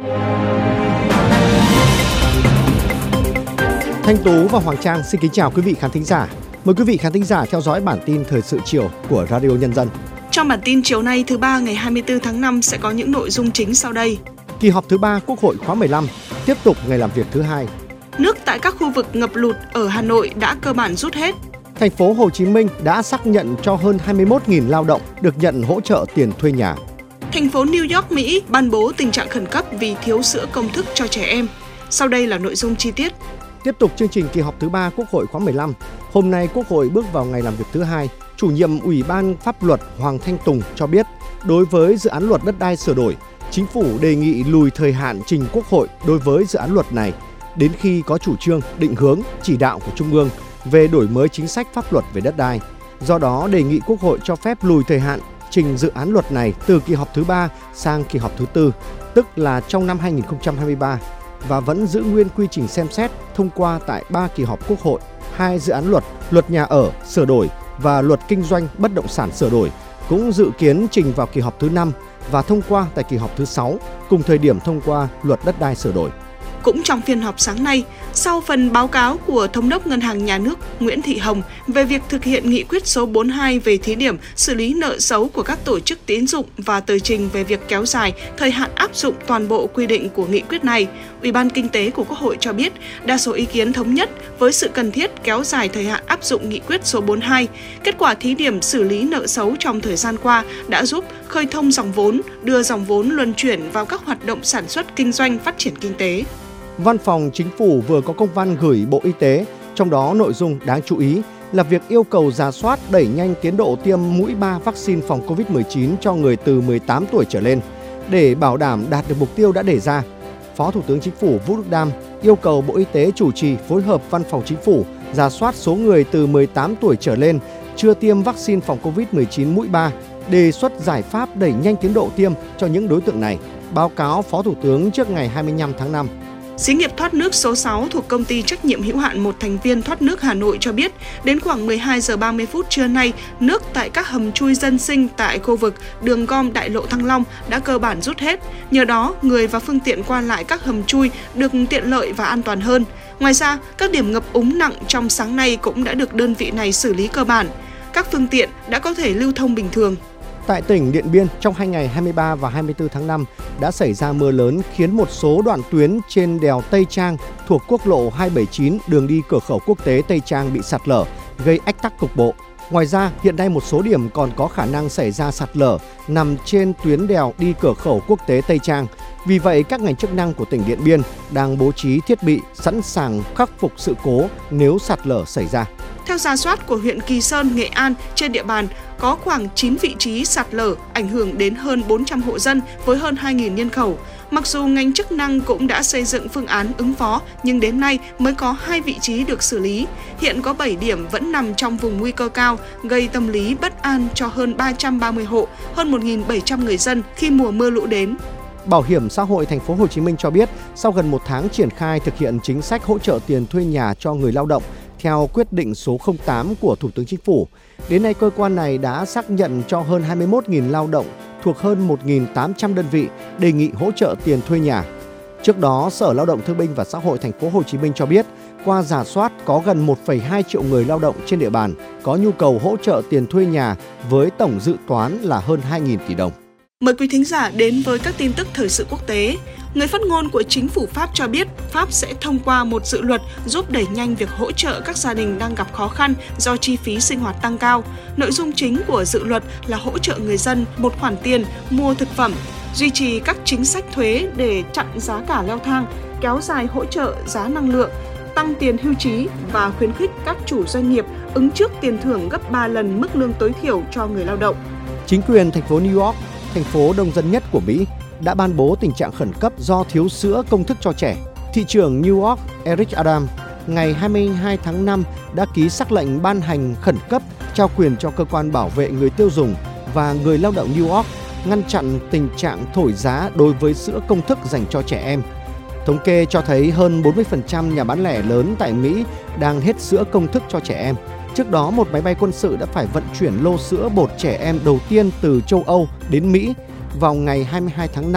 Thanh Tú và Hoàng Trang xin kính chào quý vị khán thính giả. Mời quý vị khán thính giả theo dõi bản tin thời sự chiều của Radio Nhân dân. Trong bản tin chiều nay thứ ba ngày 24 tháng 5 sẽ có những nội dung chính sau đây. Kỳ họp thứ 3 Quốc hội khóa 15 tiếp tục ngày làm việc thứ 2. Nước tại các khu vực ngập lụt ở Hà Nội đã cơ bản rút hết. Thành phố Hồ Chí Minh đã xác nhận cho hơn 21.000 lao động được nhận hỗ trợ tiền thuê nhà. Thành phố New York, Mỹ ban bố tình trạng khẩn cấp vì thiếu sữa công thức cho trẻ em. Sau đây là nội dung chi tiết. Tiếp tục chương trình kỳ họp thứ 3 Quốc hội khóa 15. Hôm nay Quốc hội bước vào ngày làm việc thứ 2. Chủ nhiệm Ủy ban Pháp luật Hoàng Thanh Tùng cho biết, đối với dự án luật đất đai sửa đổi, Chính phủ đề nghị lùi thời hạn trình Quốc hội đối với dự án luật này đến khi có chủ trương, định hướng, chỉ đạo của Trung ương về đổi mới chính sách pháp luật về đất đai. Do đó, đề nghị Quốc hội cho phép lùi thời hạn trình dự án luật này từ kỳ họp thứ 3 sang kỳ họp thứ 4, tức là trong năm 2023, và vẫn giữ nguyên quy trình xem xét thông qua tại 3 kỳ họp Quốc hội. 2 dự án luật, luật nhà ở sửa đổi và luật kinh doanh bất động sản sửa đổi cũng dự kiến trình vào kỳ họp thứ 5 và thông qua tại kỳ họp thứ 6, cùng thời điểm thông qua luật đất đai sửa đổi. Cũng trong phiên họp sáng nay, sau phần báo cáo của Thống đốc Ngân hàng Nhà nước Nguyễn Thị Hồng về việc thực hiện nghị quyết số 42 về thí điểm xử lý nợ xấu của các tổ chức tín dụng và tờ trình về việc kéo dài thời hạn áp dụng toàn bộ quy định của nghị quyết này, Ủy ban Kinh tế của Quốc hội cho biết đa số ý kiến thống nhất với sự cần thiết kéo dài thời hạn áp dụng nghị quyết số 42. Kết quả thí điểm xử lý nợ xấu trong thời gian qua đã giúp khơi thông dòng vốn, đưa dòng vốn luân chuyển vào các hoạt động sản xuất kinh doanh phát triển kinh tế. Văn phòng Chính phủ vừa có công văn gửi Bộ Y tế, trong đó nội dung đáng chú ý là việc yêu cầu rà soát đẩy nhanh tiến độ tiêm mũi 3 vaccine phòng COVID-19 cho người từ 18 tuổi trở lên để bảo đảm đạt được mục tiêu đã đề ra. Phó Thủ tướng Chính phủ Vũ Đức Đam yêu cầu Bộ Y tế chủ trì phối hợp Văn phòng Chính phủ rà soát số người từ 18 tuổi trở lên chưa tiêm vaccine phòng COVID-19 mũi 3, đề xuất giải pháp đẩy nhanh tiến độ tiêm cho những đối tượng này, báo cáo Phó Thủ tướng trước ngày 25 tháng 5. Xí nghiệp thoát nước số 6 thuộc Công ty trách nhiệm hữu hạn một thành viên thoát nước Hà Nội cho biết, đến khoảng 12 giờ 30 phút trưa nay, nước tại các hầm chui dân sinh tại khu vực đường gom Đại lộ Thăng Long đã cơ bản rút hết. Nhờ đó, người và phương tiện qua lại các hầm chui được tiện lợi và an toàn hơn. Ngoài ra, các điểm ngập úng nặng trong sáng nay cũng đã được đơn vị này xử lý cơ bản. Các phương tiện đã có thể lưu thông bình thường. Tại tỉnh Điện Biên, trong 2 ngày 23 và 24 tháng 5 đã xảy ra mưa lớn khiến một số đoạn tuyến trên đèo Tây Trang thuộc quốc lộ 279 đường đi cửa khẩu quốc tế Tây Trang bị sạt lở, gây ách tắc cục bộ. Ngoài ra, hiện nay một số điểm còn có khả năng xảy ra sạt lở nằm trên tuyến đèo đi cửa khẩu quốc tế Tây Trang. Vì vậy, các ngành chức năng của tỉnh Điện Biên đang bố trí thiết bị sẵn sàng khắc phục sự cố nếu sạt lở xảy ra. Theo rà soát của huyện Kỳ Sơn, Nghệ An, trên địa bàn có khoảng 9 vị trí sạt lở ảnh hưởng đến hơn 400 hộ dân với hơn 2.000 nhân khẩu. Mặc dù ngành chức năng cũng đã xây dựng phương án ứng phó, nhưng đến nay mới có 2 vị trí được xử lý. Hiện có 7 điểm vẫn nằm trong vùng nguy cơ cao, gây tâm lý bất an cho hơn 330 hộ, hơn 1.700 người dân khi mùa mưa lũ đến. Bảo hiểm xã hội Thành phố Hồ Chí Minh cho biết, sau gần 1 tháng triển khai thực hiện chính sách hỗ trợ tiền thuê nhà cho người lao động theo quyết định số 08 của Thủ tướng Chính phủ, đến nay cơ quan này đã xác nhận cho hơn 21.000 lao động thuộc hơn 1.800 đơn vị đề nghị hỗ trợ tiền thuê nhà. Trước đó, Sở Lao động Thương binh và Xã hội Thành phố Hồ Chí Minh cho biết, qua rà soát có gần 1,2 triệu người lao động trên địa bàn có nhu cầu hỗ trợ tiền thuê nhà với tổng dự toán là hơn 2.000 tỷ đồng. Mời quý thính giả đến với các tin tức thời sự quốc tế. Người phát ngôn của chính phủ Pháp cho biết Pháp sẽ thông qua một dự luật giúp đẩy nhanh việc hỗ trợ các gia đình đang gặp khó khăn do chi phí sinh hoạt tăng cao. Nội dung chính của dự luật là hỗ trợ người dân một khoản tiền mua thực phẩm, duy trì các chính sách thuế để chặn giá cả leo thang, kéo dài hỗ trợ giá năng lượng, tăng tiền hưu trí và khuyến khích các chủ doanh nghiệp ứng trước tiền thưởng gấp 3 lần mức lương tối thiểu cho người lao động. Chính quyền thành phố New York, thành phố đông dân nhất của Mỹ, đã ban bố tình trạng khẩn cấp do thiếu sữa công thức cho trẻ. Thị trưởng New York Eric Adams ngày 22 tháng 5 đã ký sắc lệnh ban hành khẩn cấp trao quyền cho cơ quan bảo vệ người tiêu dùng và người lao động New York ngăn chặn tình trạng thổi giá đối với sữa công thức dành cho trẻ em. Thống kê cho thấy hơn 40% nhà bán lẻ lớn tại Mỹ đang hết sữa công thức cho trẻ em. Trước đó, một máy bay quân sự đã phải vận chuyển lô sữa bột trẻ em đầu tiên từ châu Âu đến Mỹ vào ngày 22 tháng 5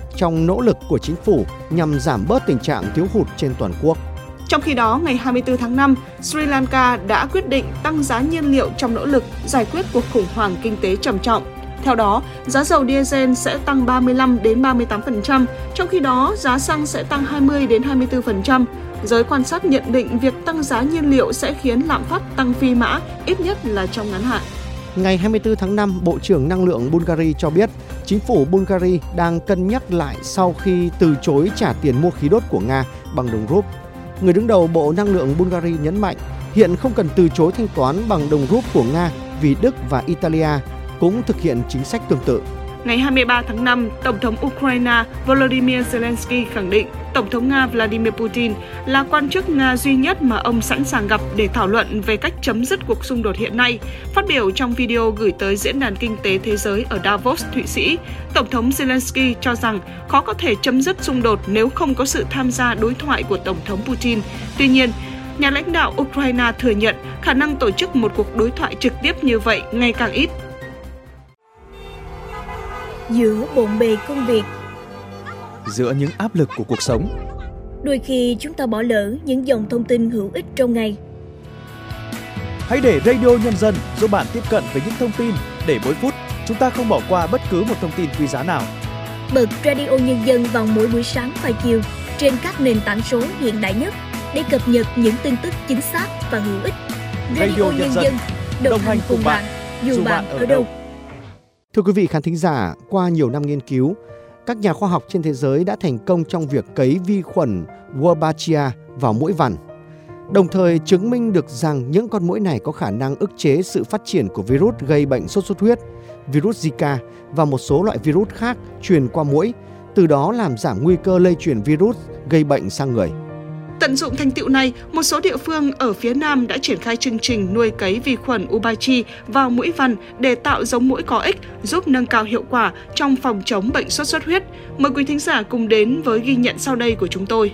trong nỗ lực của chính phủ nhằm giảm bớt tình trạng thiếu hụt trên toàn quốc. Trong khi đó, ngày 24 tháng 5, Sri Lanka đã quyết định tăng giá nhiên liệu trong nỗ lực giải quyết cuộc khủng hoảng kinh tế trầm trọng. Theo đó, giá dầu diesel sẽ tăng 35 đến 38%, trong khi đó giá xăng sẽ tăng 20 đến 24%. Giới quan sát nhận định việc tăng giá nhiên liệu sẽ khiến lạm phát tăng phi mã, ít nhất là trong ngắn hạn. Ngày 24 tháng 5, Bộ trưởng Năng lượng Bulgaria cho biết chính phủ Bulgaria đang cân nhắc lại sau khi từ chối trả tiền mua khí đốt của Nga bằng đồng rúp. Người đứng đầu Bộ Năng lượng Bulgaria nhấn mạnh hiện không cần từ chối thanh toán bằng đồng rúp của Nga vì Đức và Italia cũng thực hiện chính sách tương tự. Ngày 23 tháng 5, Tổng thống Ukraine Volodymyr Zelensky khẳng định Tổng thống Nga Vladimir Putin là quan chức Nga duy nhất mà ông sẵn sàng gặp để thảo luận về cách chấm dứt cuộc xung đột hiện nay. Phát biểu trong video gửi tới Diễn đàn Kinh tế Thế giới ở Davos, Thụy Sĩ, Tổng thống Zelensky cho rằng khó có thể chấm dứt xung đột nếu không có sự tham gia đối thoại của Tổng thống Putin. Tuy nhiên, nhà lãnh đạo Ukraine thừa nhận khả năng tổ chức một cuộc đối thoại trực tiếp như vậy ngày càng ít. Giữa bộn bề công việc, giữa những áp lực của cuộc sống, đôi khi chúng ta bỏ lỡ những dòng thông tin hữu ích trong ngày. Hãy để Radio Nhân dân giúp bạn tiếp cận với những thông tin để mỗi phút chúng ta không bỏ qua bất cứ một thông tin quý giá nào. Bật Radio Nhân dân vào mỗi buổi sáng và chiều trên các nền tảng số hiện đại nhất để cập nhật những tin tức chính xác và hữu ích. Radio Nhân dân đồng hành cùng bạn dù bạn ở đâu. Thưa quý vị khán thính giả, qua nhiều năm nghiên cứu, các nhà khoa học trên thế giới đã thành công trong việc cấy vi khuẩn Wolbachia vào muỗi vằn, đồng thời chứng minh được rằng những con muỗi này có khả năng ức chế sự phát triển của virus gây bệnh sốt xuất huyết, virus Zika và một số loại virus khác truyền qua muỗi, từ đó làm giảm nguy cơ lây truyền virus gây bệnh sang người. Tận dụng thành tựu này, một số địa phương ở phía Nam đã triển khai chương trình nuôi cấy vi khuẩn Wolbachia vào muỗi vằn để tạo giống muỗi có ích, giúp nâng cao hiệu quả trong phòng chống bệnh sốt xuất huyết. Mời quý thính giả cùng đến với ghi nhận sau đây của chúng tôi.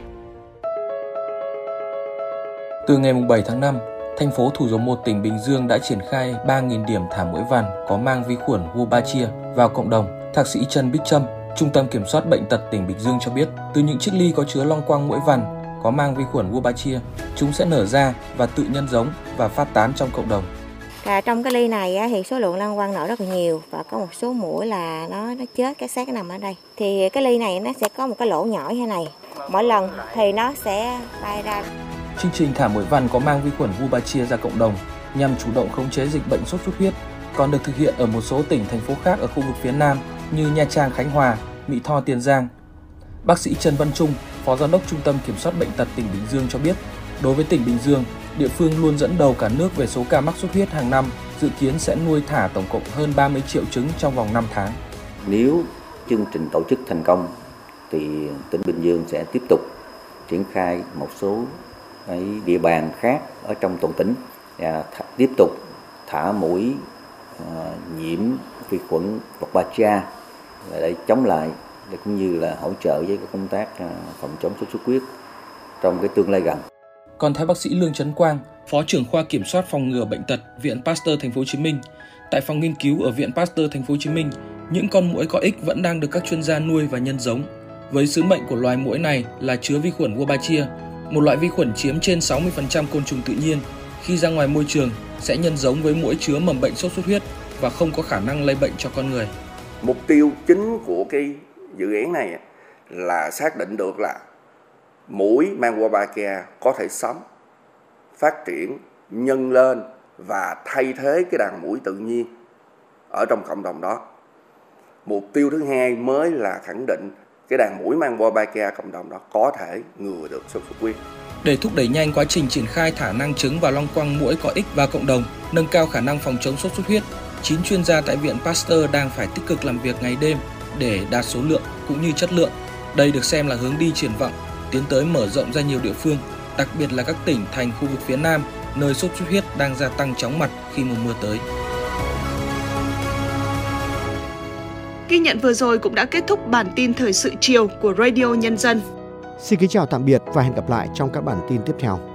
Từ ngày 7 tháng 5, thành phố Thủ Dầu Một, tỉnh Bình Dương đã triển khai 3.000 điểm thả muỗi vằn có mang vi khuẩn Wolbachia vào cộng đồng. Thạc sĩ Trần Bích Trâm, Trung tâm Kiểm soát Bệnh tật tỉnh Bình Dương cho biết, từ những chiếc ly có chứa long quang muỗi vằn có mang vi khuẩn Wolbachia, chúng sẽ nở ra và tự nhân giống và phát tán trong cộng đồng. Trong cái ly này thì số lượng long quang nở rất là nhiều và có một số muỗi là nó chết, cái xác nó nằm ở đây. Thì cái ly này nó sẽ có một cái lỗ nhỏ như thế này, mỗi lần thì nó sẽ bay ra. Chương trình thả muỗi vằn có mang vi khuẩn Wolbachia ra cộng đồng nhằm chủ động khống chế dịch bệnh sốt xuất huyết, còn được thực hiện ở một số tỉnh, thành phố khác ở khu vực phía Nam như Nha Trang, Khánh Hòa, Mỹ Tho, Tiền Giang. Bác sĩ Trần Văn Trung, Phó Giám đốc Trung tâm Kiểm soát Bệnh tật tỉnh Bình Dương cho biết, đối với tỉnh Bình Dương, địa phương luôn dẫn đầu cả nước về số ca mắc xuất huyết hàng năm, dự kiến sẽ nuôi thả tổng cộng hơn 30 triệu trứng trong vòng 5 tháng. Nếu chương trình tổ chức thành công, thì tỉnh Bình Dương sẽ tiếp tục triển khai một số cái địa bàn khác ở trong toàn tỉnh, tiếp tục thả muỗi nhiễm vi khuẩn Wolbachia để chống lại, để cũng như là hỗ trợ với cái công tác phòng chống sốt xuất huyết trong cái tương lai gần. Còn theo bác sĩ Lương Chấn Quang, Phó trưởng khoa kiểm soát phòng ngừa bệnh tật Viện Pasteur Thành phố Hồ Chí Minh, tại phòng nghiên cứu ở Viện Pasteur Thành phố Hồ Chí Minh, những con muỗi có ích vẫn đang được các chuyên gia nuôi và nhân giống. Với sứ mệnh của loài muỗi này là chứa vi khuẩn Wolbachia, một loại vi khuẩn chiếm trên 60% côn trùng tự nhiên, khi ra ngoài môi trường sẽ nhân giống với muỗi chứa mầm bệnh sốt xuất huyết và không có khả năng lây bệnh cho con người. Mục tiêu chính của cái dự án này là xác định được là muỗi mang Wolbachia có thể sống, phát triển, nhân lên và thay thế cái đàn muỗi tự nhiên ở trong cộng đồng đó. Mục tiêu thứ hai mới là khẳng định cái đàn muỗi mang Wolbachia cộng đồng đó có thể ngừa được sốt xuất huyết. Để thúc đẩy nhanh quá trình triển khai thả năng trứng và long quang muỗi có ích vào cộng đồng, nâng cao khả năng phòng chống sốt xuất huyết, 9 chuyên gia tại Viện Pasteur đang phải tích cực làm việc ngày đêm để đạt số lượng cũng như chất lượng. Đây được xem là hướng đi triển vọng, tiến tới mở rộng ra nhiều địa phương, đặc biệt là các tỉnh thành khu vực phía Nam, nơi sốt xuất huyết đang gia tăng chóng mặt khi mùa mưa tới. Ghi nhận vừa rồi cũng đã kết thúc bản tin thời sự chiều của Radio Nhân dân. Xin kính chào tạm biệt và hẹn gặp lại trong các bản tin tiếp theo.